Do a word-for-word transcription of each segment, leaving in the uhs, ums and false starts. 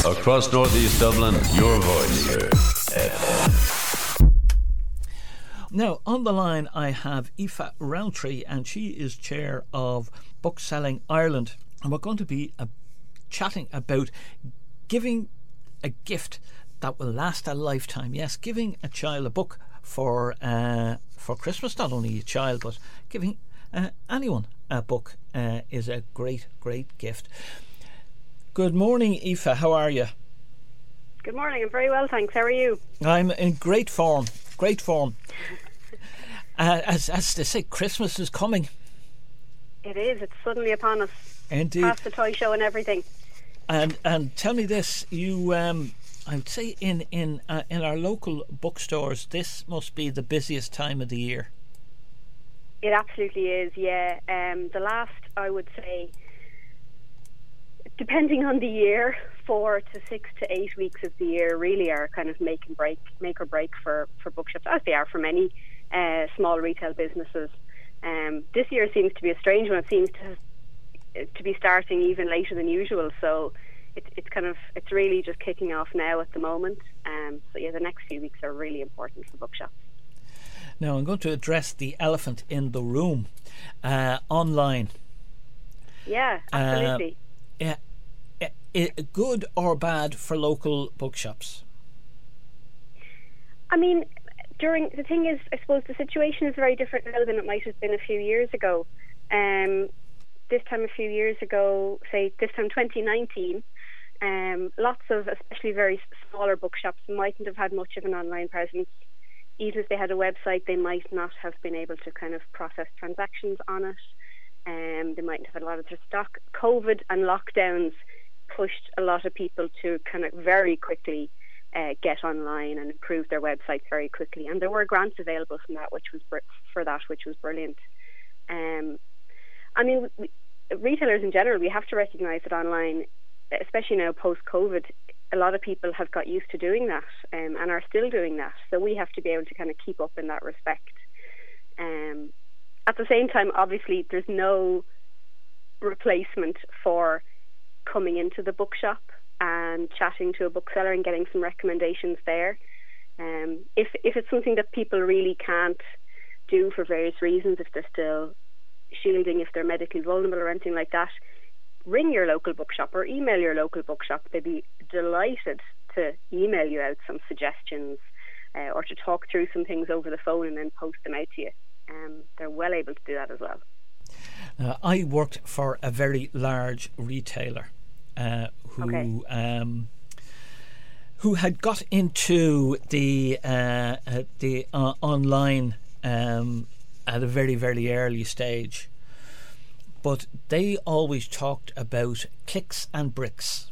Across Northeast Dublin, your voice. F M. Now, on the line, I have Aoife Rowntree, and she is chair of Bookselling Ireland. And we're going to be uh, chatting about giving a gift that will last a lifetime. Yes, giving a child a book for uh, for Christmas, not only a child, but giving uh, anyone a book uh, is a great, great gift. Good morning, Aoife. How are you? Good morning. I'm very well, thanks. How are you? I'm in great form. Great form. Uh, as as they say, Christmas is coming. It is. It's suddenly upon us. Indeed. Past the toy show and everything. And and tell me this, you um, I would say in in uh, in our local bookstores, this must be the busiest time of the year. It absolutely is. Yeah. Um, the last, I would say, depending on the year, four to six to eight weeks of the year really are kind of make and break, make or break for, for bookshops, as they are for many uh, small retail businesses. Um, this year seems to be a strange one. It seems to to be starting even later than usual. So it's it's kind of it's really just kicking off now at the moment. Um, so yeah, the next few weeks are really important for bookshops. Now I'm going to address the elephant in the room, uh, online. Yeah, absolutely. Uh, yeah. It, good or bad for local bookshops? I mean, during the thing is, I suppose the situation is very different now than it might have been a few years ago. Um, this time a few years ago, say this time twenty nineteen, um, lots of, especially very smaller bookshops, mightn't have had much of an online presence. Even if they had a website, they might not have been able to kind of process transactions on it. Um, they mightn't have had a lot of their stock. COVID and lockdowns pushed a lot of people to kind of very quickly uh, get online and improve their websites very quickly. And there were grants available from that, which was br- for that, which was brilliant. Um, I mean, we, retailers in general, we have to recognise that online, especially now post-COVID, a lot of people have got used to doing that um, and are still doing that. So we have to be able to kind of keep up in that respect. Um, at the same time, obviously, there's no replacement for coming into the bookshop and chatting to a bookseller and getting some recommendations there. Um, if if it's something that people really can't do for various reasons, if they're still shielding, if they're medically vulnerable or anything like that, ring your local bookshop or email your local bookshop. They'd be delighted to email you out some suggestions uh, or to talk through some things over the phone and then post them out to you. Um, they're well able to do that as well. Uh, I worked for a very large retailer uh, who okay. um, who had got into the uh, uh, the uh, online um, at a very very early stage, but they always talked about clicks and bricks,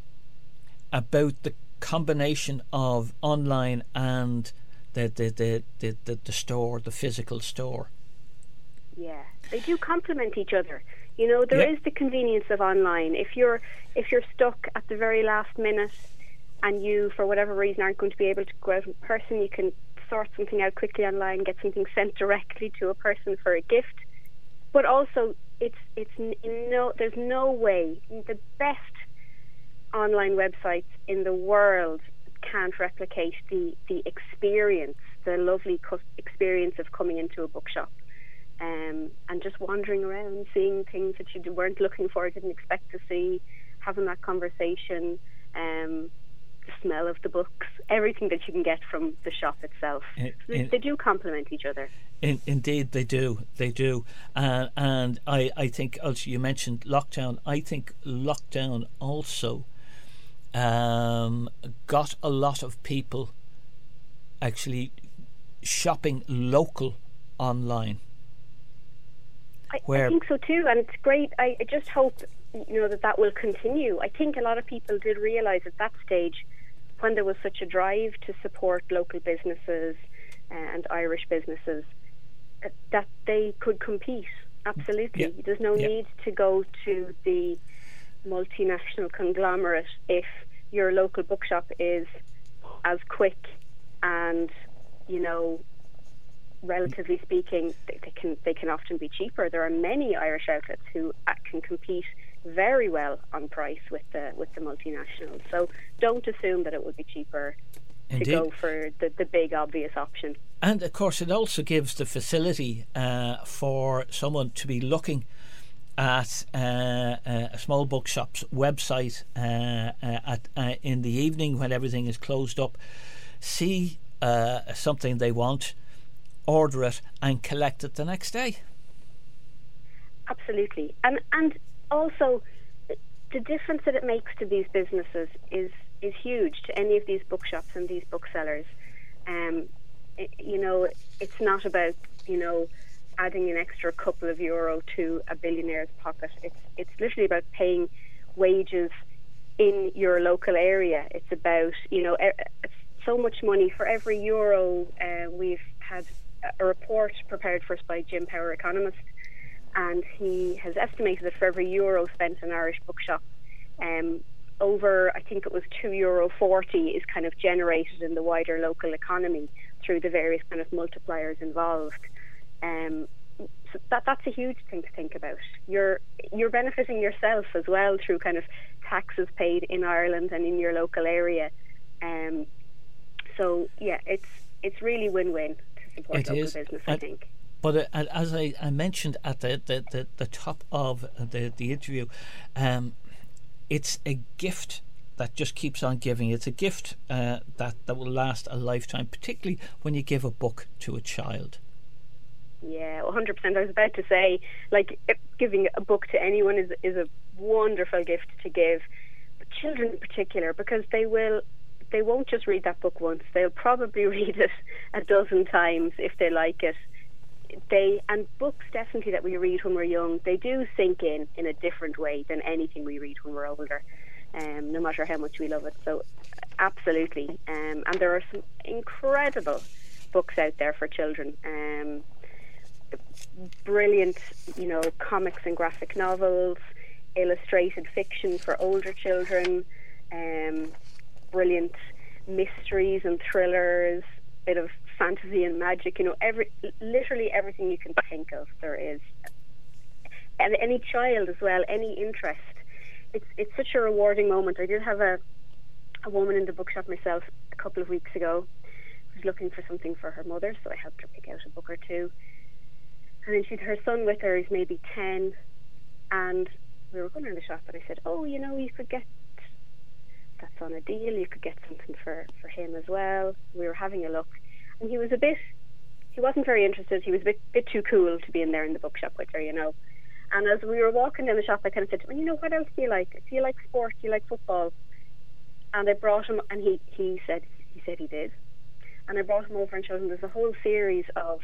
about the combination of online and the the the the, the, the store, the physical store. Yeah, they do complement each other. You know, there yep. is the convenience of online. If you're if you're stuck at the very last minute and you, for whatever reason, aren't going to be able to go out in person, you can sort something out quickly online, get something sent directly to a person for a gift. But also, it's it's in no there's no way the best online websites in the world can't replicate the the experience, the lovely co- experience of coming into a bookshop. Um, and just wandering around, seeing things that you weren't looking for, didn't expect to see, having that conversation, um, the smell of the books, everything that you can get from the shop itself. In, they, they do complement each other. In, indeed, they do. They do. Uh, and I, I think, also, you mentioned lockdown. I think lockdown also um, got a lot of people actually shopping local online. I, I think so too, and it's great. I, I just hope, you know, that that will continue. I think a lot of people did realise at that stage, when there was such a drive to support local businesses uh, and Irish businesses, uh, that they could compete. Absolutely, yeah. There's no yeah. need to go to the multinational conglomerate if your local bookshop is as quick and, you know, relatively speaking, they, they can they can often be cheaper. There are many Irish outlets who uh, can compete very well on price with the with the multinationals. So don't assume that it would be cheaper Indeed. to go for the, the big obvious option. And of course, it also gives the facility uh, for someone to be looking at uh, a small bookshop's website uh, uh, at uh, in the evening when everything is closed up, see uh, something they want, order it, and collect it the next day. Absolutely, and and also the difference that it makes to these businesses is is huge to any of these bookshops and these booksellers. Um, it, you know, it's not about you know. adding an extra couple of euro to a billionaire's pocket. It's it's literally about paying wages in your local area. It's about, you know, it's so much money. For every euro, uh, we've had a report prepared for us by Jim Power, economist, and he has estimated that for every euro spent in an Irish bookshop, um, over, I think it was two euro forty is kind of generated in the wider local economy through the various kind of multipliers involved. Um, so that that's a huge thing to think about. You're you're benefiting yourself as well through kind of taxes paid in Ireland and in your local area. Um, so yeah, it's it's really win-win to support It local is. business, I And- think. But uh, as I, I mentioned at the, the, the, the top of the, the interview, um, it's a gift that just keeps on giving. It's a gift uh, that, that will last a lifetime, particularly when you give a book to a child. Yeah, one hundred percent. I was about to say, like, if giving a book to anyone is is a wonderful gift to give, but children in particular, because they will, they won't just read that book once. They'll probably read it a dozen times if they like it. They and books definitely that we read when we're young, they do sink in in a different way than anything we read when we're older. Um, no matter how much we love it. So, absolutely. Um, and there are some incredible books out there for children. Um, brilliant, you know, comics and graphic novels, illustrated fiction for older children, um, brilliant mysteries and thrillers, bit of fantasy and magic, you know, every literally everything you can think of there is. And any child as well, any interest. It's it's such a rewarding moment. I did have a a woman in the bookshop myself a couple of weeks ago who was looking for something for her mother, so I helped her pick out a book or two. And then she had her son with her, he's maybe ten, and we were going around the shop and I said, oh, you know, you could get, that's on a deal, you could get something for, for him as well. We were having a look, and he was a bit, he wasn't very interested, he was a bit, bit too cool to be in there in the bookshop with her, you know. And as we were walking down the shop, I kind of said to him, you know, what else do you like? Do you like sport? Do you like football? And I brought him, and he, he said he said he did. And I brought him over and showed him there's a whole series of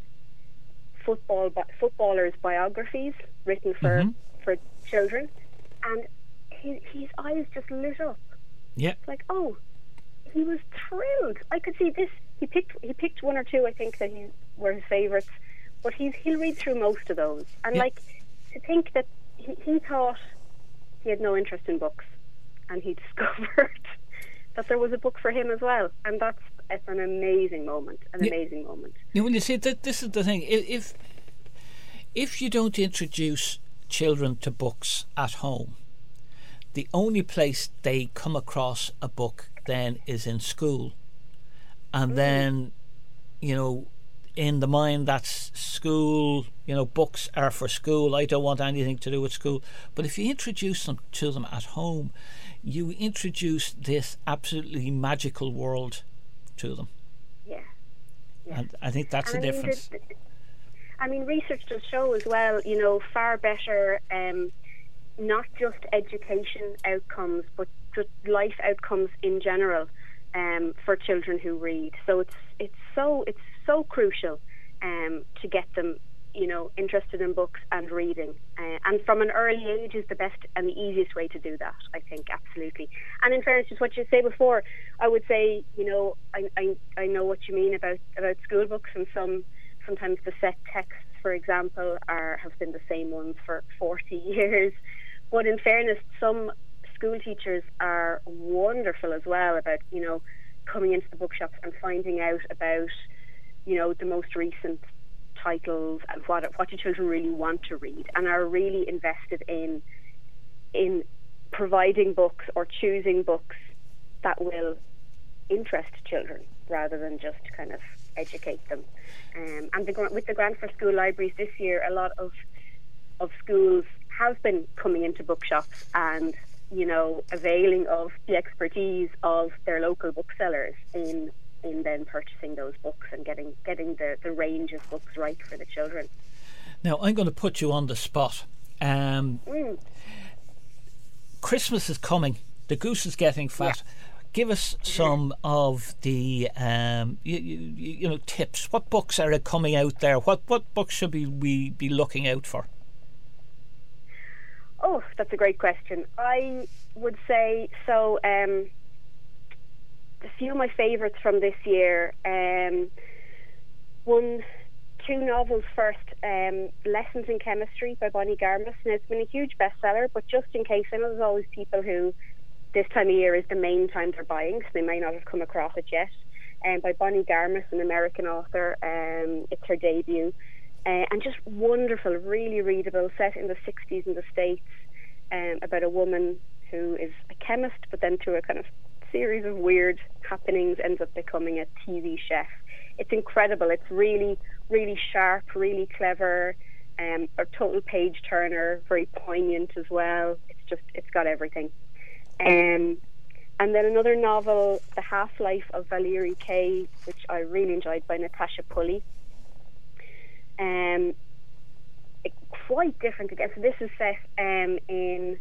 football bi- footballers' biographies written for, Mm-hmm. for children. And his, his eyes just lit up. Yeah. It's like, oh, he was thrilled. I could see this. He picked he picked one or two, I think, that he were his favourites. But he's he'll read through most of those. And Yeah. like, to think that he, he thought he had no interest in books, and he discovered that there was a book for him as well. And that's it's an amazing moment, an Yeah. amazing moment. You know, when you see that, this is the thing. I- If if you don't introduce children to books at home, the only place they come across a book then is in school, and then, you know, in the mind that's school. You know, books are for school. I don't want anything to do with school. But if you introduce them to them at home, you introduce this absolutely magical world to them. Yeah. yeah. And I think that's And the I mean, difference. the- the- I mean, research does show as well, you know, far better, um, not just education outcomes, but just life outcomes in general, um, for children who read. So it's it's so it's so crucial, um, to get them, you know, interested in books and reading, uh, and from an early age is the best and the easiest way to do that, I think, absolutely. And in fairness, just what you say before, I would say, you know, I I, I know what you mean about about school books, and some sometimes the set texts, for example, are have been the same ones for forty years. But in fairness, some school teachers are wonderful as well about, you know, coming into the bookshops and finding out about, you know, the most recent titles and what what do children really want to read, and are really invested in in providing books or choosing books that will interest children rather than just kind of educate them. Um, and the, with the grant for school libraries this year, a lot of of schools have been coming into bookshops and, you know, availing of the expertise of their local booksellers in in then purchasing those books and getting getting the, the range of books right for the children. Now, I'm going to put you on the spot. Um, mm. Christmas is coming. The goose is getting fat. Yeah. Give us some of the um, you, you, you know tips. What books are coming out there? What what books should we, we be looking out for? Oh, that's a great question. I would say so. Um, a few of my favourites from this year. Um, one, two novels first. Um, Lessons in Chemistry by Bonnie Garmus. Now, it's been a huge bestseller, but just in case, I know there's always people who this time of year is the main time they're buying, so they may not have come across it yet. Um, by Bonnie Garmus, an American author. Um, it's her debut. Uh, and just wonderful, really readable, set in the sixties in the States, um, about a woman who is a chemist, but then through a kind of series of weird happenings ends up becoming a T V chef. It's incredible. It's really, really sharp, really clever, um, a total page turner, very poignant as well. It's just, it's got everything. Um, and then another novel, The Half-Life of Valerie Kay, which I really enjoyed, by Natasha Pulley. Um, it, quite different again. So this is set um, in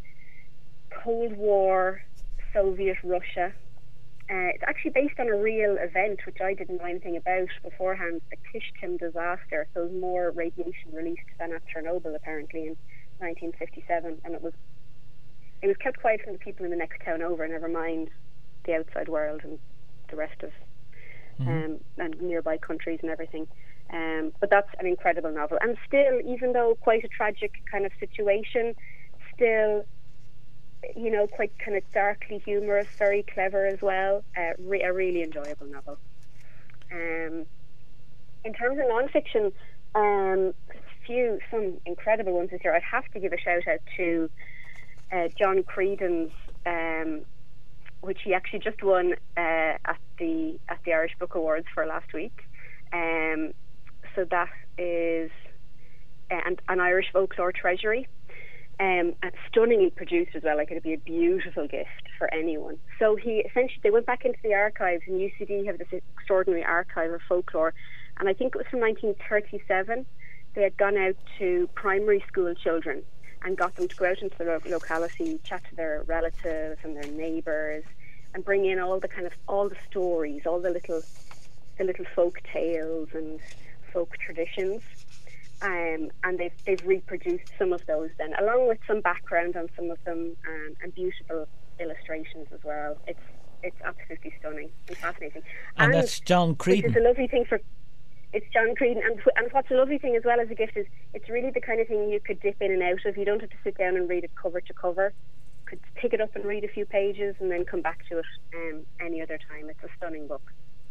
Cold War Soviet Russia. Uh, it's actually based on a real event, which I didn't know anything about beforehand, the Kishkin disaster. So it was more radiation released than at Chernobyl, apparently, in nineteen fifty-seven. And it was It was kept quiet from the people in the next town over, never mind the outside world and the rest of mm-hmm. um, and nearby countries and everything. Um, but that's an incredible novel. And still, even though quite a tragic kind of situation, still, you know, quite kind of darkly humorous, very clever as well. Uh, re- a really enjoyable novel. Um, in terms of non-fiction, um, few, some incredible ones this year. I'd have to give a shout out to Uh, John Creedon's, um, which he actually just won uh, at the at the Irish Book Awards for last week. Um, so that is uh, an, an Irish folklore treasury, um, and stunningly produced as well. Like, it'd be a beautiful gift for anyone. So he essentially they went back into the archives, and U C D have this extraordinary archive of folklore, and I think it was from nineteen thirty-seven. They had gone out to primary school children and got them to go out into the lo- locality, chat to their relatives and their neighbours, and bring in all the kind of all the stories, all the little the little folk tales and folk traditions, um, and they've they've reproduced some of those then, along with some background on some of them, um, and beautiful illustrations as well. It's it's absolutely stunning and fascinating. And, and that's John Creedon. Which is a lovely thing for. It's John Creedon, and, and what's a lovely thing as well as a gift is it's really the kind of thing you could dip in and out of. You don't have to sit down and read it cover to cover. You could pick it up and read a few pages and then come back to it um, any other time. It's a stunning book.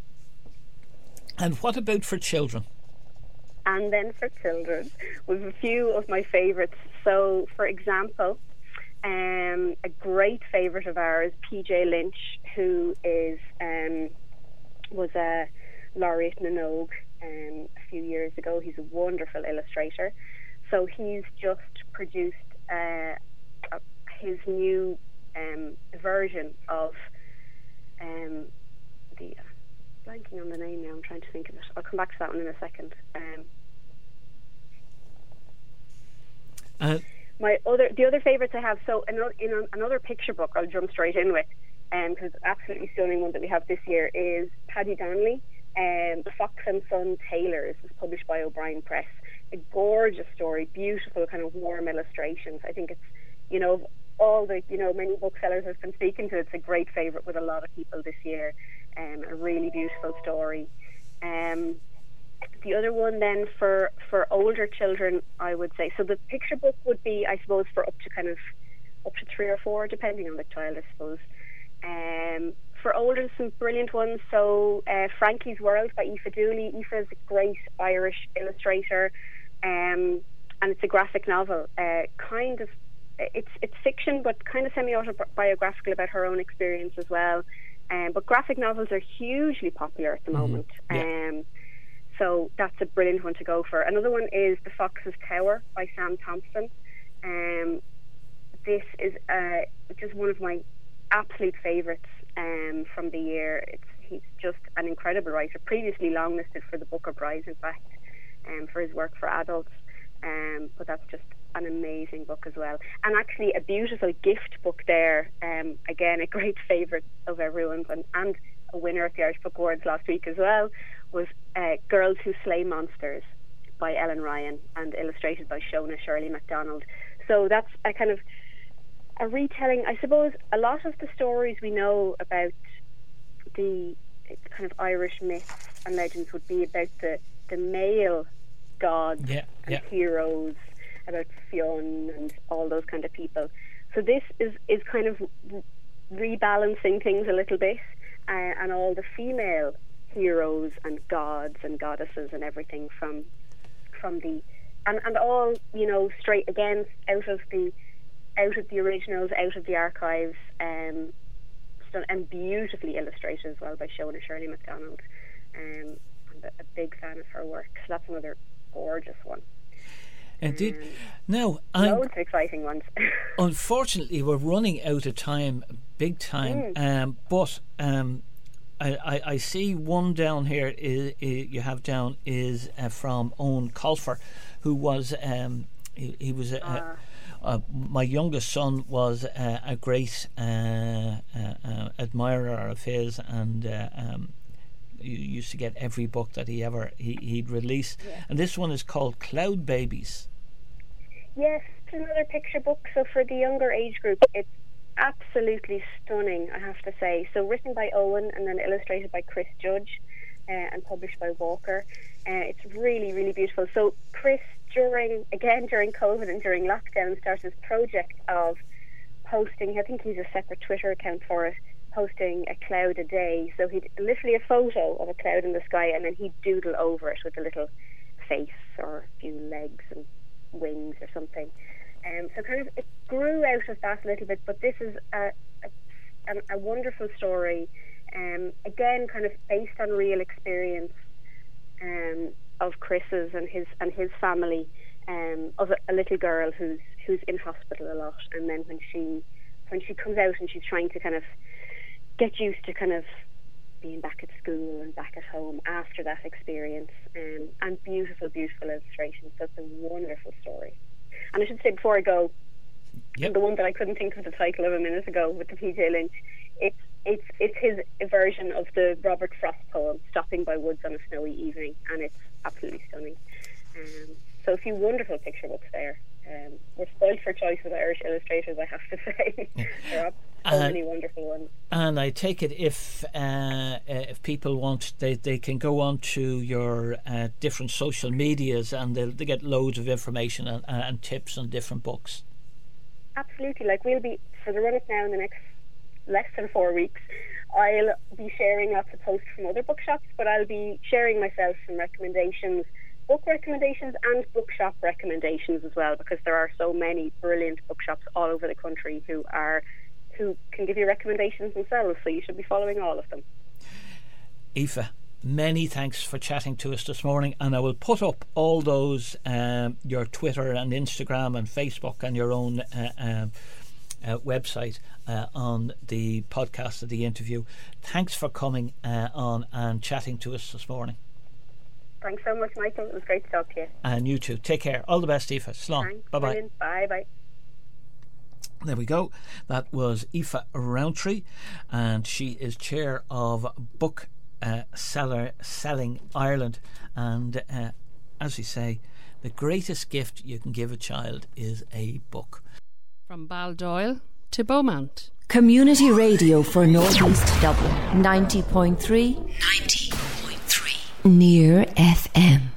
And what about for children? And then for children, we've a few of my favourites. So, for example, um, a great favourite of ours, P J Lynch, who is um, was a laureate Minogue um, a few years ago. He's a wonderful illustrator. So he's just produced uh, a, his new um, version of um, the uh, blanking on the name now. I'm trying to think of it. I'll come back to that one in a second. Um, uh, my other, the other favourites I have. So in, in another picture book, I'll jump straight in with, because um, it's an absolutely stunning one that we have this year, is Paddy Donnelly. Um, the Fox and Son Tailors is published by O'Brien Press. A gorgeous story, beautiful kind of warm illustrations. I think it's, you know, all the, you know, many booksellers I've been speaking to, it's a great favourite with a lot of people this year. Um, a really beautiful story. Um, the other one then for, for older children, I would say, so the picture book would be, I suppose, for up to kind of up to three or four, depending on the child, I suppose. Um, for older, some brilliant ones. So uh, Frankie's World by Aoife Dooley. Aoife is a great Irish illustrator, um, and it's a graphic novel. Uh, kind of, it's it's fiction, but kind of semi-autobiographical about her own experience as well. Um, but graphic novels are hugely popular at the moment. Mm-hmm. Yeah. Um, so that's a brilliant one to go for. Another one is The Fox's Tower by Sam Thompson. Um, this is uh, just one of my absolute favourites um, from the year. It's he's just an incredible writer. Previously longlisted for the Booker Prize, in fact, um, for his work for adults. Um, but that's just an amazing book as well, and actually a beautiful gift book there. Um, again, a great favourite of everyone's, and, and a winner at the Irish Book Awards last week as well, was uh, Girls Who Slay Monsters by Ellen Ryan and illustrated by Shona Shirley MacDonald. So that's a kind of a retelling. I suppose a lot of the stories we know about the kind of Irish myths and legends would be about the, the male gods yeah, and yeah. heroes, about Fionn and all those kind of people. So this is, is kind of rebalancing things a little bit, uh, and all the female heroes and gods and goddesses and everything from from the and, and all, you know, straight again out of the out of the originals, out of the archives, um, and beautifully illustrated as well by Shona Shirley MacDonald. Um, I'm a big fan of her work, so that's another gorgeous one. Indeed. Um, now, loads of exciting ones. Unfortunately, we're running out of time, big time. Mm. Um, but um, I, I, I see one down here. Is, is, you have down is uh, from Owen Colfer, who was um, he, he was a, uh. a, a, my youngest son was a, a great uh, uh, uh, admirer of his, and uh, um, you used to get every book that he ever he, he'd release. Yeah. And this one is called Cloud Babies. Yes, it's another picture book. So for the younger age group, it's absolutely stunning, I have to say. So written by Owen and then illustrated by Chris Judge, uh, and published by Walker. Uh, it's really, really beautiful. So Chris, during again during COVID and during lockdown, started this project of posting. I think he's a separate Twitter account for it, posting a cloud a day. So he'd literally a photo of a cloud in the sky, and then he'd doodle over it with a little face or a few legs and wings or something. Um, so kind of it grew out of that a little bit, but this is a, a, a wonderful story, um, again kind of based on real experience um, of Chris's and his and his family, um, of a, a little girl who's who's in hospital a lot, and then when she when she comes out and she's trying to kind of get used to kind of being back at school and back at home after that experience, um, and beautiful, beautiful illustrations. So it's a wonderful story. And I should say before I go, yep. the one that I couldn't think of the title of a minute ago with the P J Lynch, it's it's it's his version of the Robert Frost poem "Stopping by Woods on a Snowy Evening," and it's absolutely stunning. Um, so a few wonderful picture books there. Um, we're spoiled for choice with Irish illustrators, I have to say. There are so uh, many wonderful ones. And I take it if uh, if people want, they, they can go on to your uh, different social medias, and they'll they get loads of information and, and tips on different books. Absolutely. Like we'll be, for the run up now in the next less than four weeks, I'll be sharing lots of posts from other bookshops, but I'll be sharing myself some recommendations, book recommendations and bookshop recommendations as well, because there are so many brilliant bookshops all over the country who are who can give you recommendations themselves, so you should be following all of them. Aoife, many thanks for chatting to us this morning, and I will put up all those um, your Twitter and Instagram and Facebook and your own uh, um, uh, website uh, on the podcast of the interview. Thanks for coming uh, on and chatting to us this morning. Thanks so much, Michael. It was great to talk to you. And you too. Take care. All the best, Aoife. Slán. Bye bye. Bye bye. There we go. That was Aoife Rowntree, and she is chair of Book uh, Seller Selling Ireland. And uh, as we say, the greatest gift you can give a child is a book. From Baldoyle to Beaumont. Community radio for North East Dublin. ninety point three ninety point three Near F M.